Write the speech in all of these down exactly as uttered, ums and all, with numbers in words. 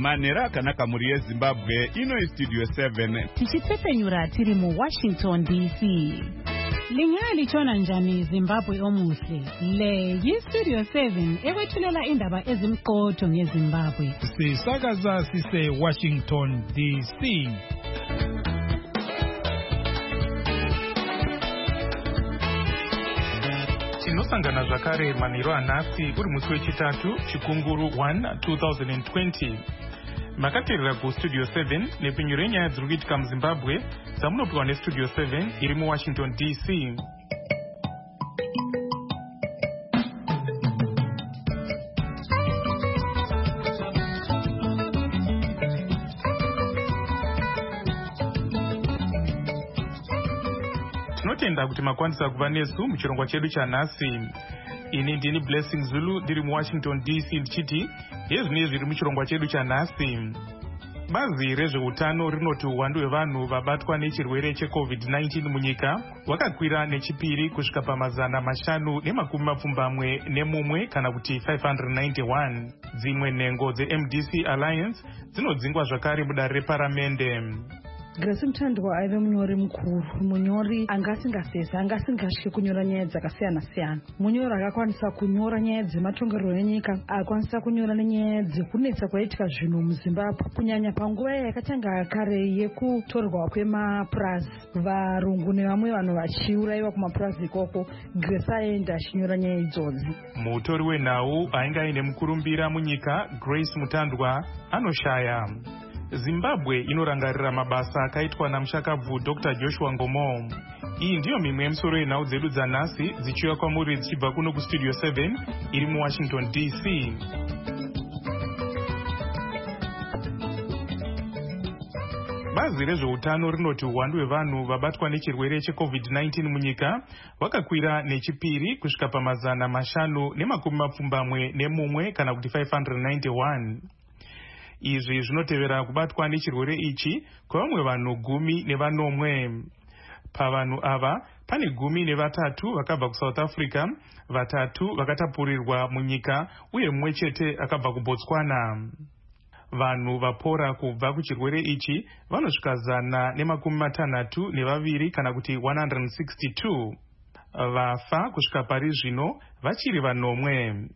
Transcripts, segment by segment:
manhero akanaka muri yezimbabwe. Ino istudio seven tichitsepenyura tiri mu Washington D C. Lingalithona njani Zimbabwe omuhle? Le yistudio seven ekwethulela indaba ezimqotho ngeZimbabwe. Sisakaza sise Washington D C. Tinosangana zvakare manhero anhasi uri musi wechitatu chikunguru one twenty twenty. Makateerera kustudio seven nepinyu renyaya dziri kuitika muZimbabwe dzamunopiwa nestudio seven iri muWashington D C. Tinotenda kuti makwanisa kuva nesu muchirongwa chedu chanhasi. Ini ndini Blessing Zulu ndiri muWashington D C ndichiti hezvinezvi zviri muchirongwa chedu chanhasi. Bazi rezveutano rinoti uwandu hwevanhu vabatwa nechirwere checovid nineteen munyika wakakwira nechipiri kusvika pamazana mashanu nemakumi mapfumbamwe nemumwe kana kuti five hundred ninety-one. Dzimwe nhengo dze-M D C Alliance dzinodzingwa zvakare mudare reparamende. Grace Mthandwa aive munyori mukuru, munyori angasingasesa angasingatyi kunyora nyaya dzakasiyana siyana. Munyori akakwanisa kunyora nyaya dzematongerero enyika, akakwanisa kunyora nenyaya dzekunetsa kwaitika zvinhu muZimbabwe, kunyanya panguva yakatanga kare yekutorwa kwemapurazi, varungu nevamwe vanhu vachiuraiwa kumapurazi ikoko. Grace aenda achinyora nyaya idzodzi. Mutori wenhau ainge aine mukurumbira munyika Grace Mthandwa anoshaya. Zimbabwe inorangarira mabasa akaitwa namushakabvu Doctor Joshua Ngomo. Iyi ndiyo mimwe yemisoro yenhau dzedu dzanhasi dzichiuya kwamuri dzichibva kuno kustudio seven iri muWashington D C. Bazi rezveutano rinoti uwandu hwevanhu vabatwa nechirwere checovid nineteen munyika wakakwira nechipiri kusvika pamazana mashanu nemakumi mapfumbamwe nemumwe kana kuti five hundred ninety-one. Izvi zvinotevera kubatwa nechirwere ichi kwevamwe vanhu gumi nevanomwe. Pavanhu ava pane gumi nevatatu vakabva kuSouth Africa, vatatu vakatapurirwa munyika uye mumwe chete akabva kuBotswana. Vanhu vapora kubva kuchirwere ichi vanosvika zana nemakumi matanhatu nevaviri kana kuti one hundred sixty-two. Vafa kusvika pari zvino vachiri vanomwe.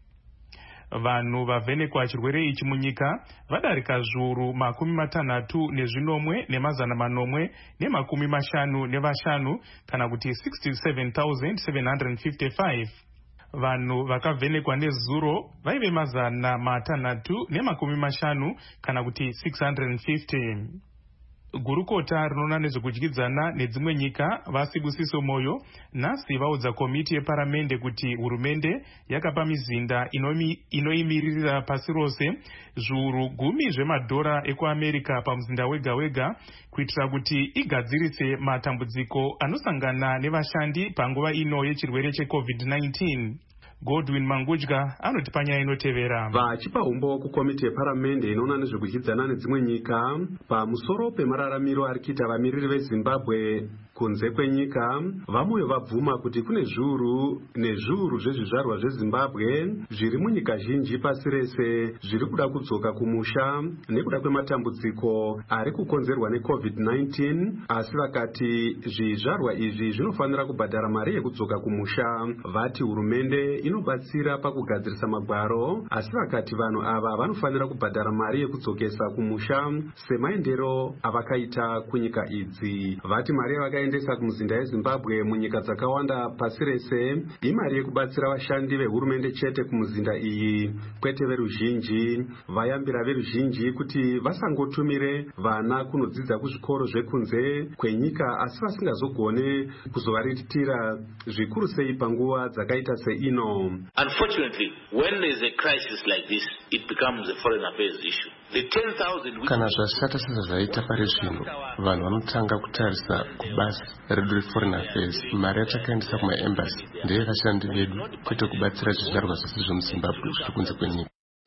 Vanhu vavhenekwa chirwere ichi munyika vadarika zviuru makumi matanhatu nezvinomwe nemazana manomwe nemakumi mashanu nevashanu kana kuti sixty-seven thousand seven hundred fifty-five. Vanhu vakavhenekwa nezuro vaive mazana matanhatu nemakumi mashanu kana kuti six hundred fifty. Gurukota rinoona nezvekudyidzana nedzimwe nyika vaSibusiso Moyo nhasi vaudza komiti yeparamende kuti hurumende yakapa mizinda inoimiririra pasi rose zviuru gumi zvemadhora ekuAmerica pamuzinda wega wega kuitira kuti igadzirise matambudziko anosangana nevashandi panguva ino yechirwere checovid nineteen. Godwin Mangudya anoti panyaya inotevera. Vachipa umbo kukomiti yeparamende inoona nezvekudyidzana nedzimwe nyika pamusoro pemararamiro ari kuita vamiriri veZimbabwe kunze kwenyika, vamwe vabvuma kuti kune zviuru nezviuru zvezvizvarwa zveZimbabwe zviri munyika zhinji pasi rese zviri kuda kudzoka kumusha nekuda kwematambudziko ari kukonzerwa necovid nineteen, asi vakati zvizvarwa izvi zvinofanira kubhadhara mari yekudzoka kumusha. Vati hurumende inobatsira pakugadzirisa magwaro, asi vakati vanhu ava vanofanira kubhadhara mari yekudzokesa kumusha semaendero avakaita kunyika idzi. Vati mari yavakaendesa kumuzinda yeZimbabwe munyika dzakawanda pasi rese imari yekubatsira vashandi vehurumende chete kumuzinda iyi, kwete veruzhinji. Vayambira veruzhinji kuti vasangotumire vana kunodzidza kuzvikoro zvekunze kwenyika asi vasingazogone kuzovariritira zvikuru sei panguva dzakaita seino. Unfortunately, when there is a crisis like this, it becomes a foreign affairs issue. The ten thousand kana zvashata sezvaita pari zvino, vanhu vanotanga kutarisa kubasa redu reforeign affairs. Mari yatakaendesa kumaembassy ndeyevashandi vedu kwete kubatsira zvizvarwa zvose zvemuZimbabwe zviri kunze kwenyika.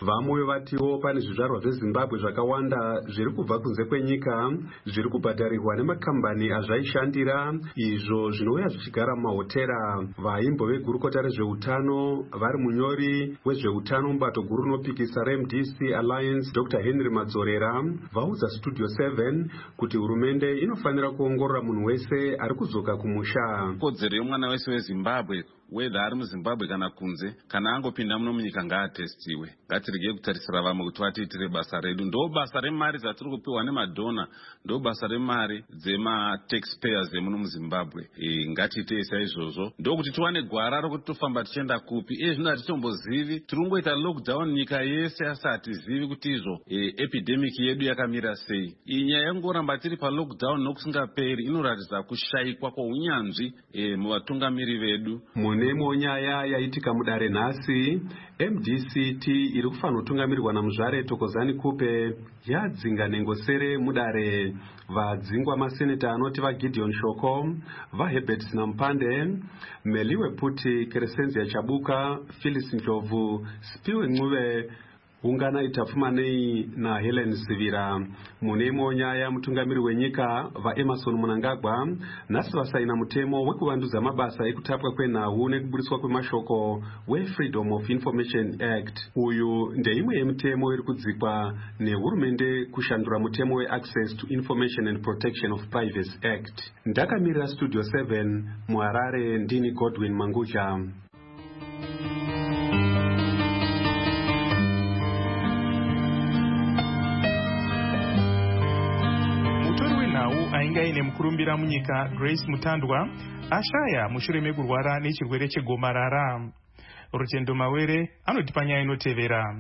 Vamwe vatiwo pane zvizvarwa zveZimbabwe zvakawanda zviri kubva kunze kwenyika zviri kubhadharirwa nemakambani azvaishandira, izvo zvinouya zvichigara mumahotera. Vaimbo vegurukota rezveutano vari munyori wezveutano mubato guru rinopikisa reM D C Alliance Doctor Henry Madzorera vaudza Studio seven kuti hurumende inofanira kuongorora munhu wese ari kuzoka kumusha. Kodzero yemwana wese weZimbabwe whether ari muZimbabwe kana kunze kana angopinda muno munyika ngaatestiwe. Ngatirege kutarisira vamwe kuti vatiitire basa redu. Ndo basa remari dzatiri kupiwa nemadhona, ndo basa remari dzema taxpayers emuno muZimbabwe. E, ngatiite saizvozvo ndokuti tiwane gwara rokuti tofamba tichienda kupi. Iye zvino hatitombozivi, tiri kungoita lockdown nyika yese asi hatizivi kuti izvo e, epidemic yedu yakamira sei. Iyi nyaya yangoramba tiri pa lockdown nokusingaperi inoratidza kushayikwa kwaunyanzvi e, muvatungamiri vedu. Munemo nyaya yaitika mudare nhasi, M D C T iri kufanira kutungamirirwa naMuzvare Thokozani Kupe yadzinga nengosere mudare. Vadzingwa maseneta anoti vaGideon Shoko, vaHerbert Sinampande, Meliwe Puti, Crescenzia Chabuka, Phyllis Ndlovu, Spiwe Ncube, ungana itafumanei na Helen Sivira. Munemo nyaya mutungamiri wenyika va Emerson Mnangagwa nasi vasaina mutemo wekuvanduza mabasa ekutapwa kwenhau nekuburiswa kwemashoko we-Freedom of Information Act. Uyu ndeimwe yemutemo iri kudzikwa nehurumende kushandura mutemo we-Access to Information and Protection of Privacy Act. Ndakamirira Studio seven muHarare, ndini Godwin Manguja. ainga ine mukurumbira munyika Grace Mutandwa ashaya mushure mekurwara nechirwere chegomarara. Rutendo Mawere anotipa nyaya inotevera.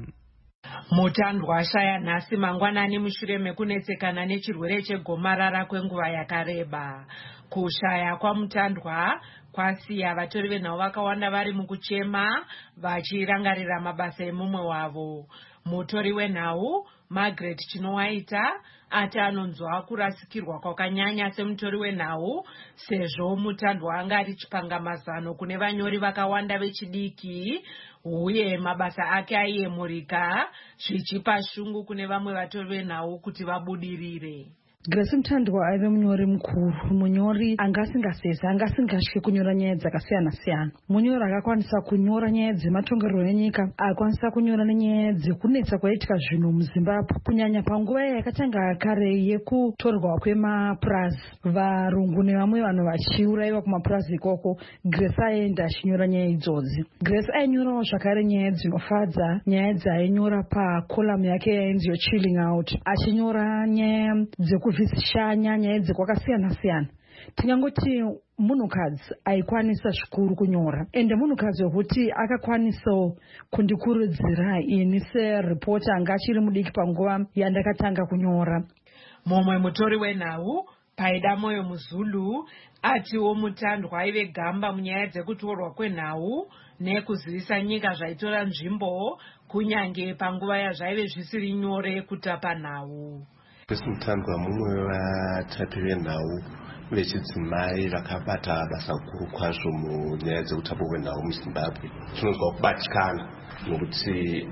Mutandwa ashaya nhasi mangwanani mushure mekunetsekana nechirwere chegomarara kwenguva yakareba. Kushaya kwaMutandwa kwasiya vatori venhau vakawanda vari mukuchema vachirangarira mabasa emumwe wavo. Mutori wenhau Margaret Chinowaita ati anonzwa kurasikirwa kwakanyanya semutori wenhau sezvo Mutandwa anga ari chipangamazano kune vanyori vakawanda vechidiki uye mabasa ake aiyemurika zvichipa shungu kune vamwe vatori venhau kuti vabudirire. Grace Mutandwa aive munyori mukuru, munyori anga asingasesa, anga asingatye kunyora nyaya dzakasiyana siyana. Munyori akakwanisa kunyora nyaya dzematongerero enyika, akakwanisa kunyora nenyaya dzekunetsa kwaitika zvinhu muZimbabwe, kunyanya panguva yakatanga kare yekutorwa kwemapurazi, varungu nevamwe vanhu vachiuraiwa kumapurazi ikoko. Grace aenda achinyora nyaya idzodzi. Grace ainyorawo zvakare nyaya dzinofadza, nyaya dzainyora pakolamu yake yainzi yo Chilling Out, achinyora nyaya dzeku vhisishanya nyaya dzekwakasiyana siyana. Tingangoti munhukadzi aikwanisa zvikuru kunyora, ende munhukadzi wekuti akakwanisawo kundikurudzira ini seripota anga achiri mudiki panguva yandakatanga kunyora. Mumwe mutori wenhau Paida Moyo Muzulu atiwo Mutandwa aive gamba munyaya dzekutorwa kwenhau nekuzivisa nyika zvaitora nzvimbo kunyange panguva yazvaive zvisiri nyore kutapa nhau. Grace Mutandwa mumwe wevatapi venhau vechidzimai vakabata basa guru kwazvo munyaya dzekutapwa kwenhau muZimbabwe. Tinonzwa kubatikana nokuti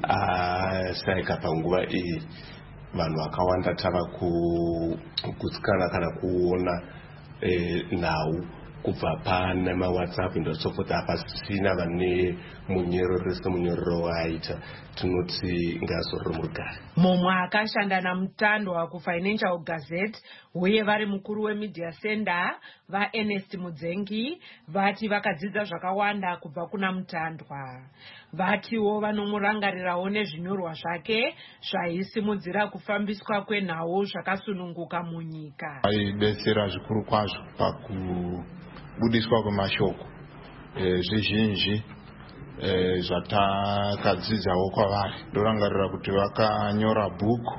asaika panguva iyi vanhu vakawanda tava kugutsikana kana kuona nhau kubva pane maWhatsApp ndo so forth apasina vane munyororo semunyororo waita. Tinoti ngazororo murugare. Mumwe akashanda naMutandwa kuFinancial Gazette uye vari mukuru weMedia Center vaErnest Mudzengi vati vakadzidza zvakawanda kubva kuna Mutandwa. Vatiwo vanomurangarirawo nezvinyorwa zvake zvaisimudzira kufambiswa kwenhau zvakasununguka munyika. Aidetsera zvikuru kwazvo pakubudiswa kwemashoko zvizhinji zvatakadzidzawo kwavari. Ndorangarira kuti vakanyora bhuku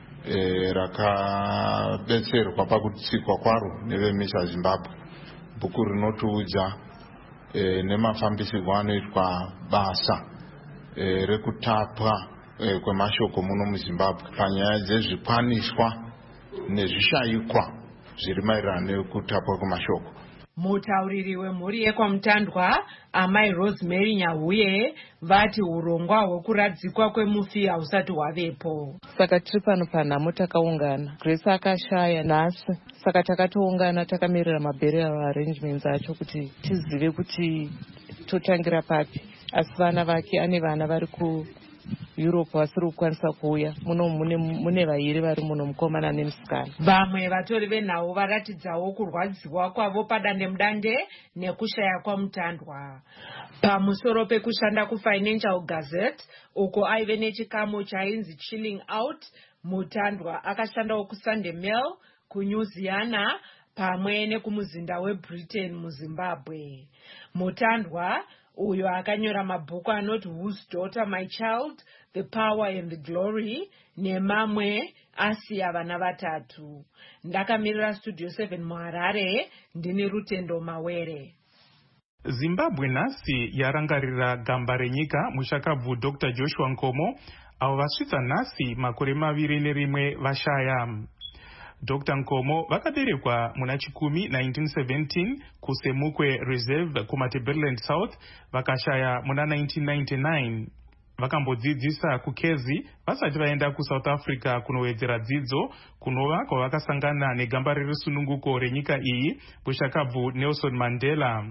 rakabetserwa pakutsikwa kwaro neveMISA Zimbabwe. Bhuku rinotiudza nemafambisirwo anoitwa basa rekutapwa kwemashoko muno muZimbabwe panyaya dzezvikwaniswa nezvishayikwa zviri maererano nekutapwa kwemashoko. Mutauriri wemhuri yekwamutandwa amai Rosemary Nyahuye vati urongwa hwekuradzikwa kwemufi hausati hwavepo. Saka tiri pano panhamo takaungana. Grace akashaya nhasi, saka takatoungana takamirira maburial arrangements acho kuti tizive kuti totangira papi. Asi vana vake ane vana vari ku Europe vasiri kukwanisa kuuya. Muno mune mune vairi vari muno, mukomana nemusikana. Vamwe vatori venhau varatidzawo kurwadziwa kwavo padandemudande nekushaya kwamutandwa. Pamusoro pekushanda kuFinancial Gazette uko aive nechikamu chainzi Chilling Out, Mutandwa akashandawo kuSunday Mail, kuNewsiana pamwe nekumuzinda weBritain muZimbabwe. Mutandwa uyo akanyora mabhuku anoti Whose Daughter My Child, The Power and the Glory nemamwe asiya vana vatatu. Ndakamirira Studio seven muHarare, ndini Rutendo Mawere. Zimbabwe nhasi yarangarira gamba renyika mushakabvu Doctor Joshua Nkomo avo vasvitsa nhasi makore maviri nerimwe vashaya. Doctor Nkomo vakaberekwa muna chikumi nineteen seventeen kuSemukwe Reserve kuMatabeleland South, vakashaya muna nineteen ninety-nine. Vakambodzidzisa kuKezi vasati vaenda kuSouth Africa kunowedzera dzidzo kunova kwavakasangana negamba rerusununguko renyika iyi mushakabvu Nelson Mandela.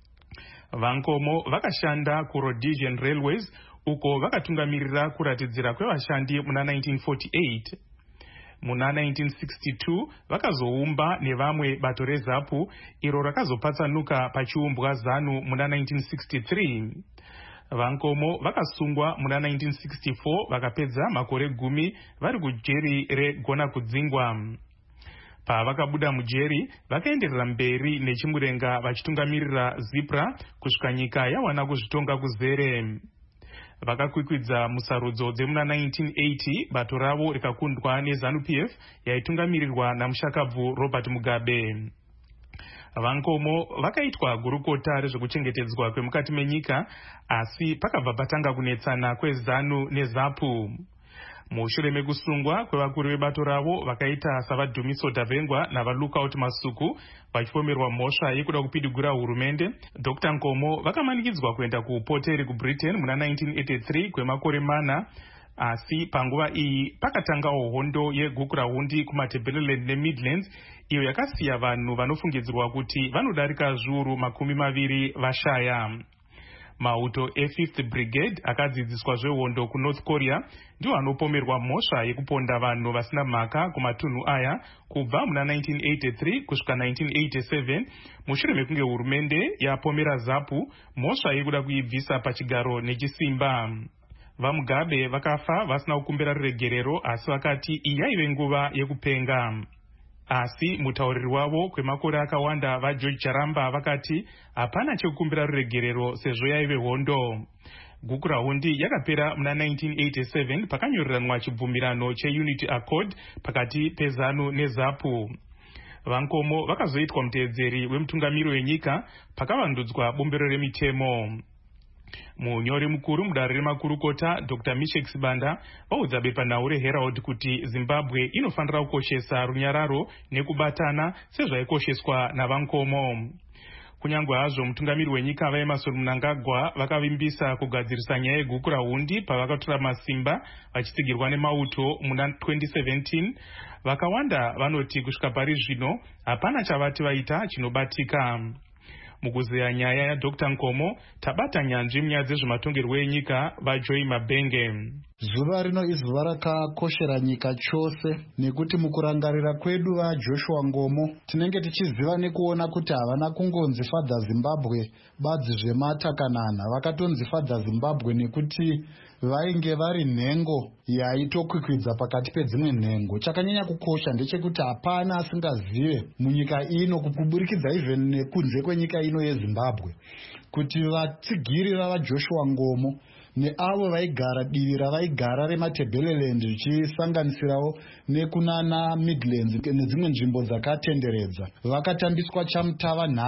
Vankomo vakashanda kuRhodesian Railways uko vakatungamirira kuratidzira kwevashandi muna nineteen forty-eight. Muna nineteen sixty-two vakazoumba nevamwe bato reZAPU iro rakazopatsanuka pachiumbwa ZANU muna nineteen sixty-three. Vankomo vakasungwa muna nineteen sixty-four vakapedza makore gumi vari kujeri regona kudzingwa. Pavakabuda mujeri vakaenderera mberi nechimurenga vachitungamirira ZIPRA kusvika nyika yawana kuzvitonga kuzere. Vakakwikwidza musarudzo dzemuna nineteen eighty bato ravo rikakundwa neZANU-P F yaitungamirirwa namushakabvu Robert Mugabe. Vankomo vakaitwa gurukota rezvekuchengetedzwa kwemukati menyika, asi pakabva patanga kunetsana kweZANU neZAPU. Mushure mekusungwa kwevakuru vebato ravo vakaita savadhumiso Davengwa navaLookout Masuku vachipomerwa mhosva yekuda kupidigura hurumende, Doctor Nkomo vakamanikidzwa kuenda kuupoteri kuBritain muna nineteen eighty-three kwemakore mana. Asi panguva iyi pakatangawo hondo yegukurahundi kuMatabeleland neMidlands iyo yakasiya vanhu vanofungidzirwa kuti vanodarika zviuru makumi maviri vashaya. Mauto e-fifth Brigade akadzidziswa zvehondo kuNorth Korea ndiwo anopomerwa mhosva yekuponda vanhu vasina mhaka kumatunhu aya kubva muna nineteen eighty-three kusvika nineteen eighty-seven, mushure mekunge hurumende yapomera ZAPU mhosva yekuda kuibvisa pachigaro nechisimba. VaMugabe vakafa vasina kukumbira ruregerero, asi vakati iyi yaive nguva yekupenga. Asi mutauriri wavo kwemakore akawanda vaGeorge Charamba vakati hapana chekukumbira ruregerero sezvo yaive hondo. Gukurahundi yakapera muna nineteen eighty-seven pakanyoreranwa chibvumirano cheUnity Accord pakati peZANU neZAPU. Vankomo vakazoitwa muteedzeri wemutungamiri wenyika pakavandudzwa bombero remitemo. Munyori mukuru mudare remakurukota Doctor Mishek Sibanda vaudza bepanhau reHerald kuti Zimbabwe inofanira kukoshesa runyararo nekubatana sezvaikosheswa naVankomo. Kunyange hazvo mutungamiri wenyika vaEmmerson Mnangagwa vakavimbisa kugadzirisa nyaya yegukurahundi pavakatora masimba vachitsigirwa nemauto muna twenty seventeen, vakawanda vanoti kusvika pari zvino hapana chavati vaita chinobatika. Mukuzeya nyaya yaDoctor Nkomo tabata nyanzvi munyaya dzezvematongerwo enyika vaJoy Mabenge. Zuva rino izuva rakakoshera nyika chose nekuti mukurangarira kwedu vaJoshua Nkomo tinenge tichiziva nekuona kuti havana kungonzi Father Zimbabwe badzi zvematakanana, vakatonzi Father Zimbabwe nekuti vainge vari nhengo yaitokwikwidza pakati pedzimwe nhengo. Chakanyanya kukosha ndechekuti hapana asingazive munyika ino kuburikidza even nekunze kwenyika ino yeZimbabwe kuti vatsigiri vavaJoshua Nkomo neavo vaigara divi ravaigara reMatabeleland zvichisanganisirawo nekunana Midlands nedzimwe nzvimbo dzakatenderedza vakatambiswa chamutava nhava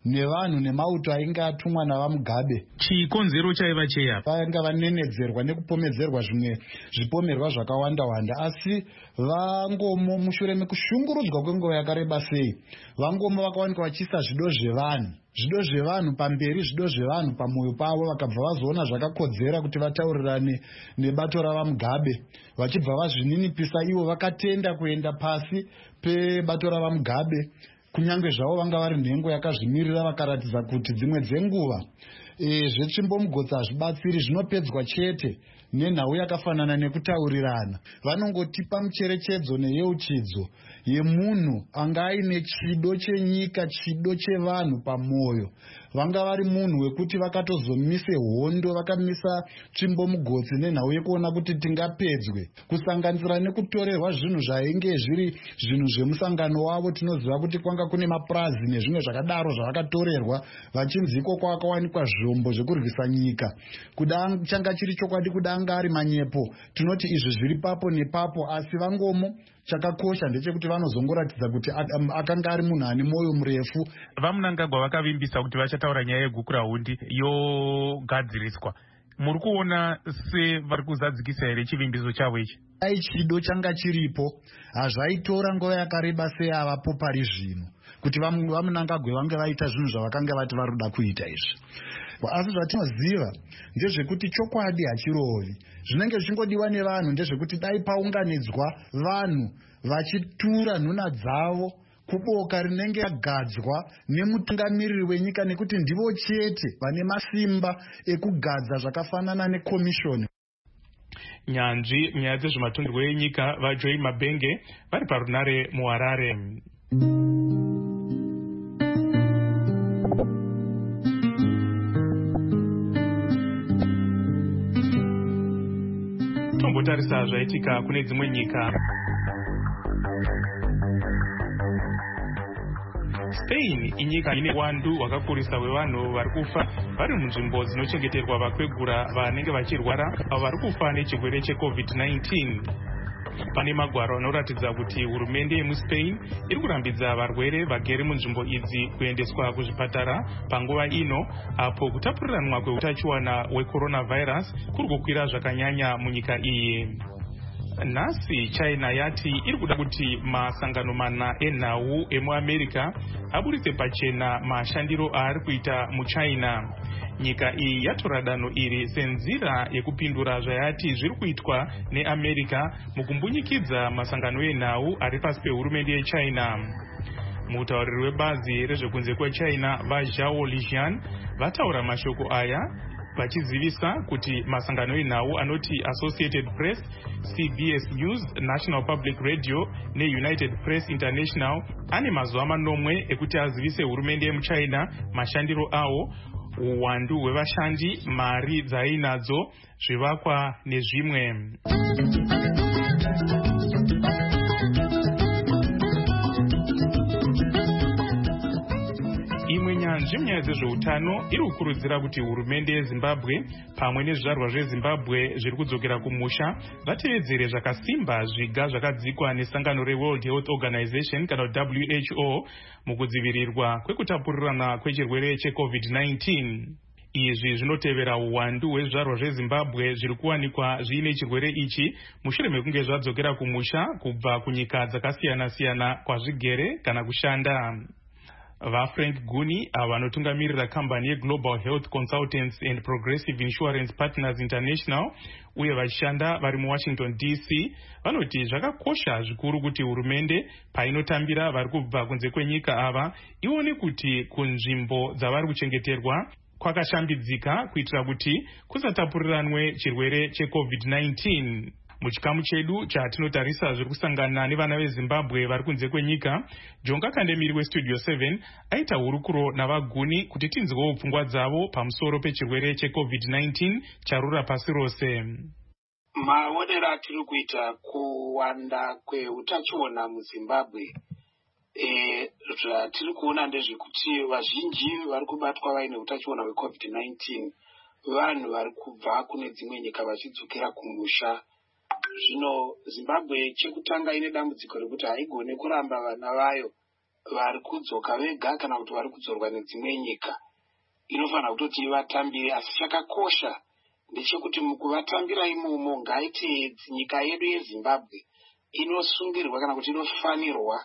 nevanhu nemauto ainge atumwa navamugabe. Chikonzero chaiva cheya vainge vanenedzerwa nekupomedzerwa zvimwe zvipomerwa zvakawanda-wanda, asi vangomo mushure mekushungurudzwa kwenguva yakareba sei, vangomo vakawanikwa vachiisa zvido zvevanhu zvido zvevanhu pamberi, zvido zvevanhu pamwoyo pavo, vakabva vazoona zvakakodzera kuti vataurirane nebato ravamugabe. Vachibva vazvininipisa ivo vakatenda kuenda pasi pebato ravamugabe, kunyange zvavo vanga vari nhengo yakazvimirira, vakaratidza kuti dzimwe dzenguva e, zvetsvimbomugotsi hazvibatsiri, zvinopedzwa chete nenhau yakafanana nekutaurirana. Vanongotipa mucherechedzo neyeuchidzo yemunhu anga aine chido chenyika, chido chevanhu pamwoyo. Vanga vari munhu wekuti vakatozomise hondo, vakamisa tsvimbomugotsi nenhau yekuona kuti tingapedzwe, kusanganisira nekutorerwa zvinhu zvainge zviri zvinhu zvemusangano wavo. Tinoziva kuti kwanga kune mapurazi nezvimwe zvakadaro zvavakatorerwa, vachinzi iko kwakawanikwa zvombo zvekurwisa nyika. Kuda changa chiri chokwadi, kuda anga ari manyepo, tinoti izvi zviri papo nepapo, asi vangomo chakakosha ndechekuti vanozongoratidza kuti akanga ari munhu ane mwoyo murefu. Vamunangagwa vakavimbisa kuti vachataura nyaya yegukurahundi yogadziriswa. Muri kuona sevari kuzadzikisa here chivimbiso chavo ichi? Dai chido changa chiripo, hazvaitora nguva yakareba sei avapo pari zvino kuti vamunangagwe vange vaita zvinhu zvavakanga vati varuda kuita izvi. Asi zvatinoziva ndezvekuti chokwadi hachirovi. Zvinenge zvichingodiwa nevanhu ndezvekuti dai paunganidzwa vanhu vachitura nhuna dzavo kuboka rinenge ragadzwa nemutungamiriri wenyika, nekuti ndivo chete vane masimba ekugadza zvakafanana nekomishoni. Nyanzvi nyaya dzezvematongerwo enyika vaJoy Mabenge vari parunare muHarare. Tombotarisa zvaitika kune dzimwe nyika. Spain inyika ine wandu hwakakurisa hwevanhu vari kufa vari munzvimbo dzinochengeterwa vakwegura vanenge vachirwara avo vari kufa nechirwere checovid nineteen. Pane magwaro anoratidza kuti hurumende yemuSpain iri kurambidza varwere vagere munzvimbo idzi kuendeswa kuzvipatara panguva ino, apo kutapuriranwa kweutachiwana hwecoronavirus kuri kukwira zvakanyanya munyika iyi. Nhasi China yati iri kuda kuti masangano mana enhau emuAmerica aburitse pachena mashandiro aari kuita muChina. Nyika iyi yatora danho iri senzira yekupindura zvayati zviri kuitwa neAmerica mukumbunyikidza masangano enhau ari pasi pehurumende yeChina. Mutauriri webazi rezvekunze kweChina vaZhao Lijian vataura mashoko aya vachizivisa kuti masangano enhau anoti Associated Press, C B S News, National Public Radio neUnited Press International ane mazuva manomwe ekuti azivise hurumende yemuChina mashandiro awo, uwandu hwevashandi, mari dzainadzo, zvivakwa nezvimwe. Imwe nyanzvi munyaya dzezveutano iri kukurudzira kuti hurumende yeZimbabwe pamwe nezvizvarwa zveZimbabwe zviri kudzokera kumusha vatevedzere zvakasimba zviga zvakadzikwa nesangano reWorld Health Organization kana W H O mukudzivirirwa kwekutapurirana kwechirwere checovid nineteen. Izvi zvinotevera uwandu hwezvizvarwa zveZimbabwe zviri kuwanikwa zviine chirwere ichi mushure mekunge zvadzokera kumusha kubva kunyika dzakasiyana-siyana kwazvigere kana kushanda. VaFrank Guni avo vanotungamirira kambani yeGlobal Health Consultants and Progressive Insurance Partners International uye vachishanda vari muWashington D C vanoti zvakakosha zvikuru kuti hurumende painotambira vari kubva kunze kwenyika ava ione kuti kunzvimbo dzavari kuchengeterwa kwakashambidzika kuitira kuti kusatapuriranwe chirwere checovid nineteen. Muchikamu chedu chatinotarisa zviri kusangana nevana veZimbabwe vari kunze kwenyika, Jonga Kandemiri weStudio seven aita hurukuro navaGuni kuti tinzwewo pfungwa dzavo pamusoro pechirwere checovid nineteen charura pasi rose. Maonero atiri kuita kuwanda kweutachiona muZimbabwe, e, zvatiri kuona ndezvekuti vazhinji vari kubatwa vaine utachiona hwecovid nineteen vanhu vari kubva kune dzimwe nyika vachidzokera kumusha. Zvino Zimbabwe chekutanga ine dambudziko rekuti haigone kuramba vana vayo vari kudzoka vega kana kuti vari kudzorwa nedzimwe nyika inofanira kutoti vatambire. Asi chakakosha ndechekuti mukuvatambira imomo ngaiti nyika yedu yeZimbabwe inosungirwa kana kuti inofanirwa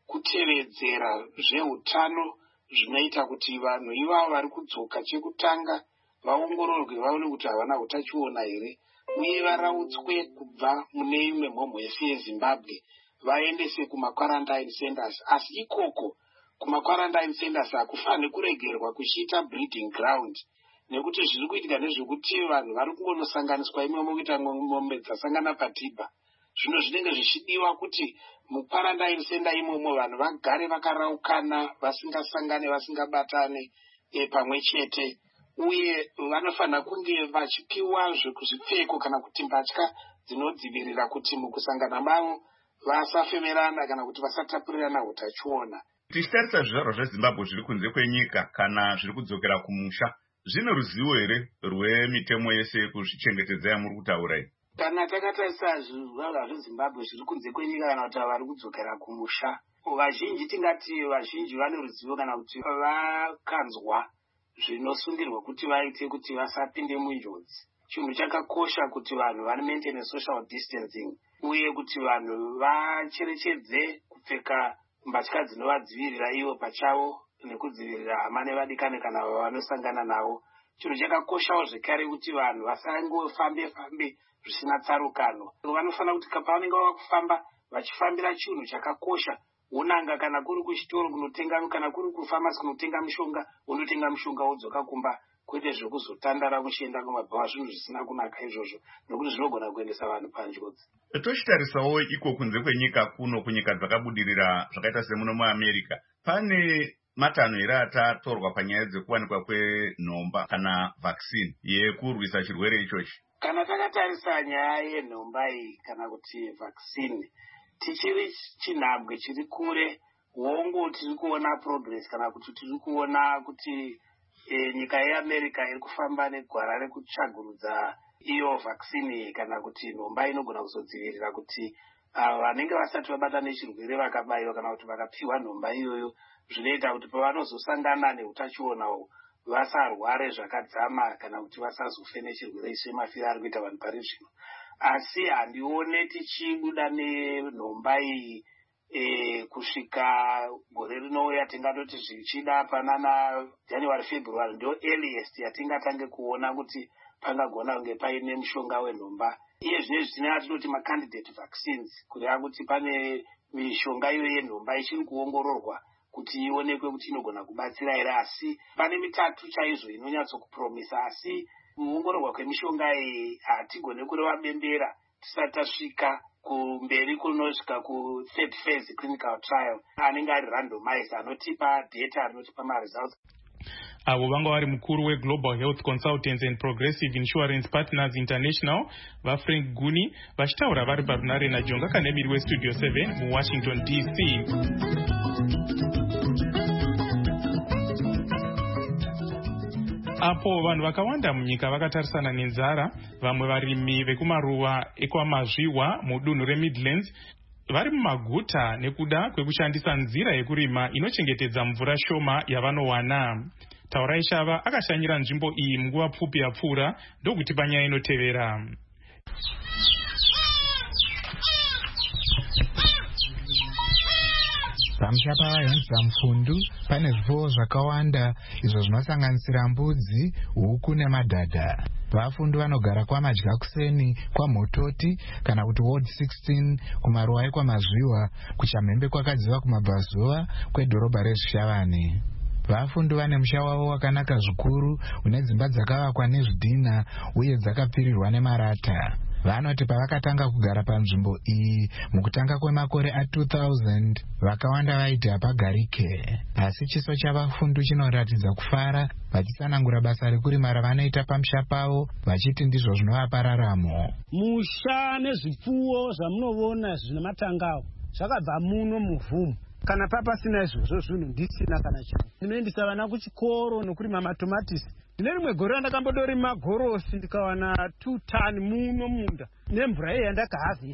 kutevedzera zveutano zvinoita kuti vanhu ivavo vari kudzoka chekutanga vaongororwe vaone kuti havana utachiona here uye varautswe kubva mune imwe mhomho yese yeZimbabwe vaendese kumakwarantine centers. Asi ikoko kumakwarantine centers hakufaniri kuregerwa kuchiita breeding ground nekuti zviri kuitika nezvekuti vanhu vari kungonosanganiswa imomo kuita mombe dzasangana padhibha. Zvino zvinenge zvichidiwa kuti mukwarantine center imomo vanhu vagare vakaraukana vasingasangane vasingabatane e, pamwe chete uye vanofanira kunge vachipiwa zvekuzvipfeko kana kuti mbatya dzinodzivirira kuti mukusangana mavo vasafemerana kana kuti vasatapurirana utachiona. Tichitarisa zvizvarwa zveZimbabwe zviri kunze kwenyika kana zviri kudzokera kumusha, zvine ruzivo here rwemitemo yese yekuzvichengetedza yamuri kutaura iyi? Kana takatarisa zvizvarwa zveZimbabwe zviri kunze kwenyika kana kuti vari kudzokera kumusha, vazhinji tingati vazhinji vane ruzivo kana kuti vakanzwa zvinosungirwa kuti vaite kuti vasapinde munjodzi. Chinhu chakakosha kuti vanhu vane maintain social distancing uye kuti vanhu vacherechedze kupfeka mbatya dzinovadzivirira ivo pachavo nekudzivirira hama nevadikani kana vanosangana navo. Chinhu chakakoshawo zvekare kuti vanhu vasangofambe fambe zvisina tsarukano. Vanofanira kuti pavanenge vava kufamba vachifambira chinhu chakakosha, unanga kana kuri kuchitoro kunotenga kana kuri kufamasi kunotenga mishonga unotenga mishonga wodzoka kumba, kwete zvekuzotandara muchienda kumabhawa, zvinhu zvisina kunaka izvozvo nokuti zvinogona kuendesa vanhu panjodzi. Tochitarisawo iko kunze kwenyika kuno kunyika dzakabudirira zvakaita semuno muAmerica, pane matanho here atatorwa panyaya dzekuwanikwa kwenhomba kana vaccine yekurwisa chirwere ichochi? Kana takatarisa nyaya yenhomba iyi kana kuti vaccine tichiri chinhambwe chiri kure, wongo tiri kuona progress kana kuti tiri kuona kuti e, nyika yeAmerica iri kufamba negwara rekutsvagurudza iyo vaccine kana kuti nhomba inogona kuzodzivirira kuti vanenge vasati vabata nechirwere vakabayiwa kana kuti vakapiwa nhomba iyoyo, zvinoita kuti pavanozosangana neutachionawo vasarware zvakadzama kana kuti vasazofe nechirwere ichi semafiro ari kuita vanhu pari zvino. Asi handione tichibuda nenhomba iyi e, kusvika gore rinouya tingatoti zvichida panana January February ndio earliest yatingatange kuona kuti pangagona kunge paine mushonga wenhomba. Iye zvine zvitinenge tinoti macandidate vaccines, kureva kuti pane mishonga iyo yenhomba ichiri kuongororwa kuti ionekwe kuti inogona kubatsira here. Asi pane mitatu chaizvo inonyatsokupromisa, asi kuongororwa kwemishonga iyi hatigone kureva bembera tisati tasvika kumberi kunosvika ku third phase clinical trial anenge ari randomized anotipa data anotipa maresults. Avo vanga vari mukuru weGlobal Health Consultants and Progressive Insurance Partners International vaFrank Guni vachitaura vari parunare naJonga Kanemiri weStudio seven muWashington D C. Apo vanhu vakawanda munyika vakatarisana nenzara, vamwe varimi vekumaruwa ekwamazviwa mudunhu reMidlands vari mumaguta nekuda kwekushandisa nzira yekurima inochengetedza mvura shoma yavanowana. Taurai Shava akashanyira nzvimbo iyi munguva pfupi yapfuura ndokuti panyaya inotevera. Pamusha pavahenza mfundu pane zvipfuwo zvakawanda izvo zvinosanganisira mbudzi, huku nemadhadha. Vafundi vanogara kwamadya kuseni kwaMhototi kana kuti Ward sixteen kumaruwa ekwamazviwa, kuchamhembe kwakadziva kumabvazuva kwedhorobha reZvishavane. Vafundi vane musha wavo wakanaka zvikuru une dzimba dzakavakwa nezvidhina uye dzakapfirirwa nemarata. Vanoti pavakatanga kugara panzvimbo iyi mukutanga kwemakore a two thousand vakawanda vaiti hapagarike. Asi chiso chavafundi chinoratidza kufara vachitsanangura basa rekurima ravanoita pamusha pavo vachiti ndizvo zvinovapa raramo. Musha nezvipfuwo zvamunoona zvine matangawo zvakabva muno muvhumu. Kana papasina izvozvo zvinhu ndisina kana chimwe. Ndinoendesa vana kuchikoro nokurima matomatisi. Ndine rimwe gore randakambodorima gorosi ndikawana two ton muno munda nemvura iyi yandakahavhesta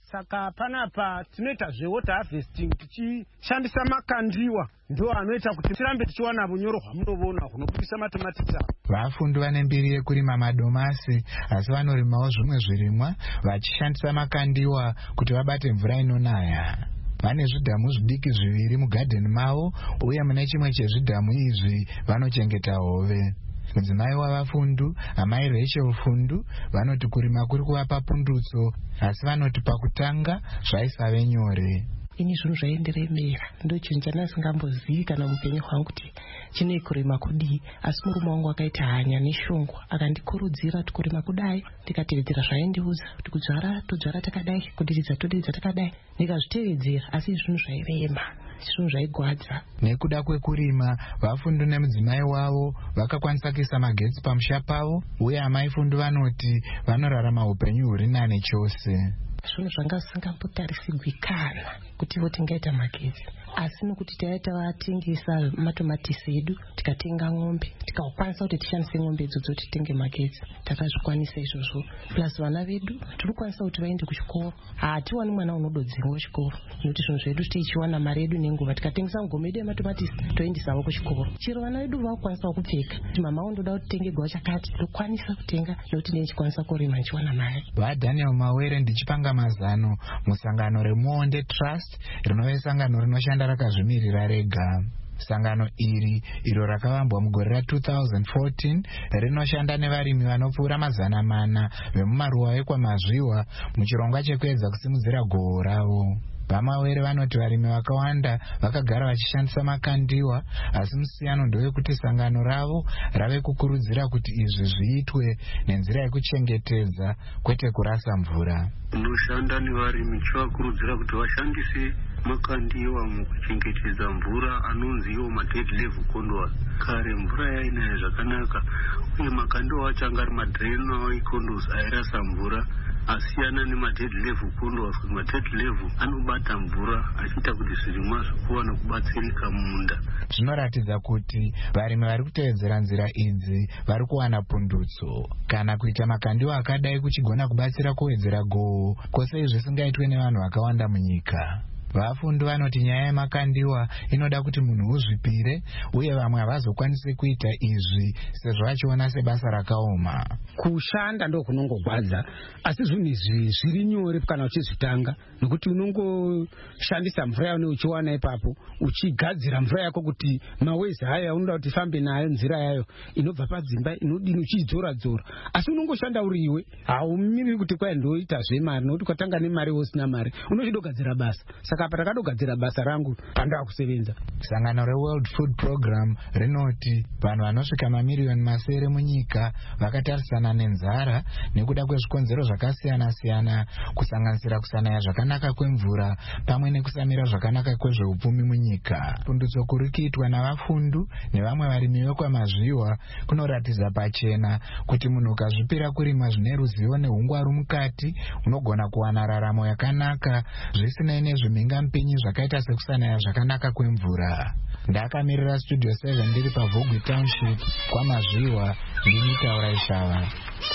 saka panapa tinoita zvewater harvesting tichishandisa makandiwa ndo anoita kuti tirambe tichiwana unyoro hwamunoona hunobudisa matomatisi avo. Vafundi vane mbiri yekurima madomasi asi vanorimawo zvimwe zvirimwa vachishandisa makandiwa kuti vabate mvura inonaya. Vane zvidhamu zvidiki zviviri mugadheni mavo uye mune chimwe chezvidhamu izvi vanochengeta hove. Mudzimai wavafundu amai Rachel Fundu vanoti kurima kuri kuvapa pundutso asi vanoti pakutanga zvaisave nyore. Ini zvinhu zvaenderemera ndochinja nasingambozivi kana mupenyu hwangu kuti chine kurima kudii, asi murume wangu akaita hanya neshungu akandikurudzira kuti kurima kudai, ndikatevedzera zvaindiudza kuti kudzvara todzvara takadai, kudiridza todiridza takadai, ndikazvitevedzera asi zvinhu zvairema, zvinhu zvaigwadza. Nekuda kwekurima vafundu nemudzimai wavo vakakwanisa kuisa magetsi pamusha pavo uye amai Fundu vanoti vanorarama upenyu huri nane chose. Zvinhu zvanga zvisingambotarisirwi kana kuti vo tingaita magetsi, asi nokuti taita vatengesa matomatisi edu tikatenga ng'ombe tikakwanisa kuti tishandise ng'ombe idzodzo titenge magetsi, takazvikwanisa izvozvo. Plus vana vedu tirikwanisa kuti vaende kuchikoro, hatiwani mwana unododzenga chikoro nokuti zvinhu zvedu tichiwana mari yedu nenguva, tikatengesa ngome yedu yematomatisi toendesavo kuchikoro. Chero vana vedu vakukwanisawo kupfeka kuti mama undoda kuti tengerwa chakati, tokwanisa kutenga nokuti ndichikwanisa kurima ndichiwana mari. VaDaniel Mawere ndichipanga mazano musangano reMuonde Trust rinove sangano rinoshanda rakazvimirira rega. Sangano iri iro rakavambwa mugore ra two thousand fourteen rinoshanda nevarimi vanopfuura mazana mana vemumaruwa ekwamazviwa muchirongwa chekuedza kusimudzira goho ravo. VaMawere vanoti varimi vakawanda vakagara vachishandisa makandiwa asi musiyano ndowekuti sangano ravo rave kukurudzira kuti izvi zviitwe nenzira yekuchengetedza kwete kurasa mvura. Unoshanda nevarimi chivakurudzira kuti vashandise makandiwa mukuchengetedza mvura anonzi iwo ma-dead level condols. Kare mvura yainaya zvakanaka uye makandiwa acho anga ari ma-drainaway condols airasa mvura asiyana nema-dead level condols. Ma-dead level anobata mvura achiita kuti zvirimwa zvikuwana kubatsirika mumunda. Zvinoratidza kuti varimi vari kutevedzera nzira idzi vari kuwana pundutso. Kana kuita makandiwa akadai kuchigona kubatsira kuwedzera goho kwose izvi zvisingaitwe nevanhu vakawanda munyika. Vafundu vanoti nyaya yemakandiwa inoda kuti munhu uzvipire uye vamwe havazokwanisi kuita izvi sezvo vachiona sebasa rakaoma. Kushanda ndo kunongogwadza asi zvinhu izvi zviri nyore kana uchizvitanga nokuti unongoshandisa mvura yaunenge uchiwana ipapo uchigadzira mvura yako kuti mawezi hayo unoda kuti ifambe nayo nzira yayo inobva padzimba inodini uchidzora dzora, asi unongoshanda uri iwe haumiri kuti kwai ndoita zvemari nokuti kwatanga nemari usina mari unochidogadzira basa. Saka patakadogadzira basa rangu pandaa kusevenza. Sangano reWorld Food Program rinoti vanhu vanosvika mamiriyoni masere munyika vakatarisana nenzara nekuda kwezvikonzero zvakasiyana siyana kusanganisira kusanaya zvakanaka kwemvura pamwe nekusamira zvakanaka kwezveupfumi munyika. Pundutso kuri kuitwa navafundu nevamwe varimi vekwamazviwa kunoratidza pachena kuti munhu ukazvipira kurima zvine ruzivo neungwaru mukati unogona kuwana raramo yakanaka zvisinei nezvimhinga mpinyi zvakaita sekusanaya zvakanaka kwemvura. Ndakamirira Studio seven ndiri paVhogwe Township kwamazviwa ndini Taura Ishava.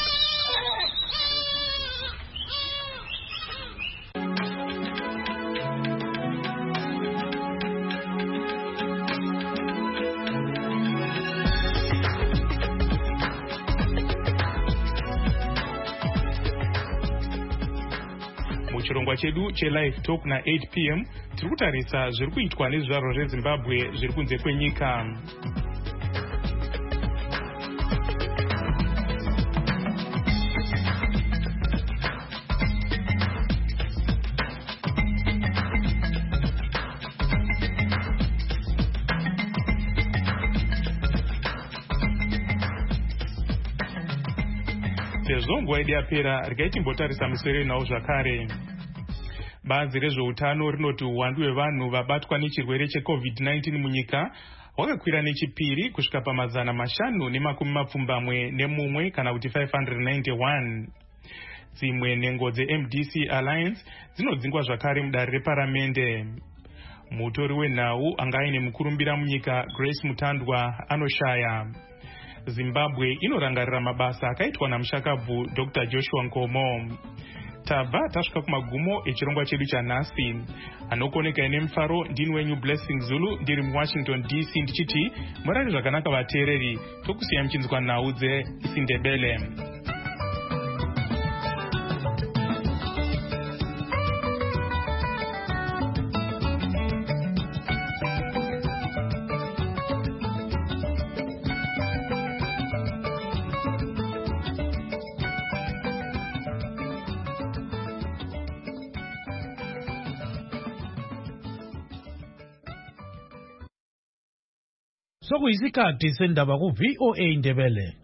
Chirongwa chedu che-live talk na eight p m tiri kutarisa zviri kuitwa nezvizvarwa zveZimbabwe zviri kunze kwenyika. Sezvo nguva yedu yapera regai timbotarisa misoro nawo zvakare. Bazi rezveutano rinoti uwandu hwevanhu vabatwa nechirwere checovid nineteen munyika hwakakwira nechipiri kusvika pamazana mashanu nemakumi mapfumbamwe nemumwe kana kuti five hundred ninety-one. Dzimwe nhengo dze-M D C Alliance dzinodzingwa zvakare mudare reparamende. Mutori wenhau anga aine mukurumbira munyika Grace Mutandwa anoshaya. Zimbabwe inorangarira mabasa akaitwa namushakabvu Doctor Joshua Nkomo. tabva tasvika kumagumo echirongwa chedu chanhasi. Anokoneka ine mufaro ndini wenyu Blessing Zulu ndiri muWashington D C ndichiti murari zvakanaka vateereri, tokusiya muchinzwa nhau dzeIsindebele. Sokuyisikhathi sendaba ku V O A Indebele.